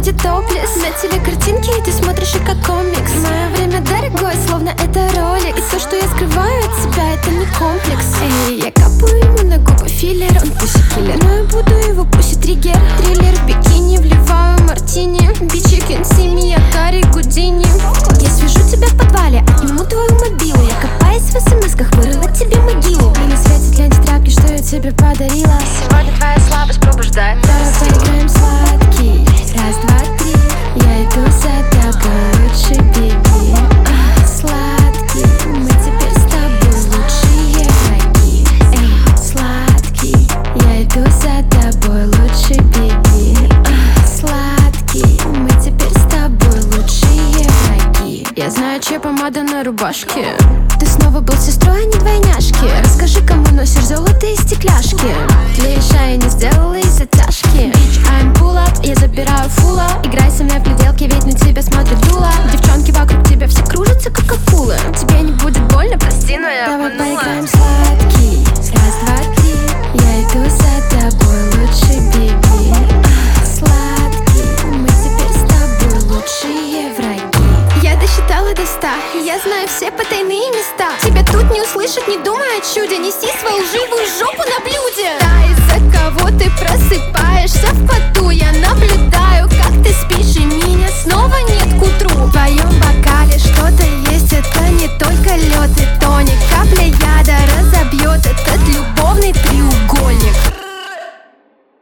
будет топлес. На теле картинки, и ты смотришь их как комикс. Мое время дорогое, словно это ролик. И то, что я скрываю от себя, это не комплекс. Эй, я капаю ему на губы филлер. Он пуси-киллер, но я буду его пуси-триггер. Триллер в бикини, вливаю мартини. Бичи Кенсими, я Кари Гудини. Я свяжу тебя в подвале, отниму твою мобилу. Я копаюсь в смс-ках, вырыла тебе могилу. И на свете для антитрапки, что я тебе подарила. Сегодня твоя слабость пробуждает. Давай поиграем сладкий. Раз, два, три. Я иду за тобой, лучше беги. Сладкий, мы теперь с тобой лучшие враги. Эй, сладкий, я иду за тобой, лучше беги. Сладкий, мы теперь с тобой лучшие враги. Я знаю, чья помада на рубашке. Ты снова был сестрой, а не двойняшки. Расскажи, кому носишь золотые стекляшки. Клеиша я не сделала из затяжки. Bitch, I'm pull up, я забираю фула. Играй со мной в гляделки, ведь на тебя смотрит дула. Девчонки вокруг тебя все кружатся, как акулы. Тебе не будет больно, прости, но я Давай обманула. поиграем Сладкий, раз, два, три. Я иду за тобой, лучше беги. Сладкий, мы теперь с тобой лучшие враги. Я досчитала до 100, я знаю все потайные места. Тебя тут не услышат, не думай о чуде. Неси свою лживую жопу на блюде.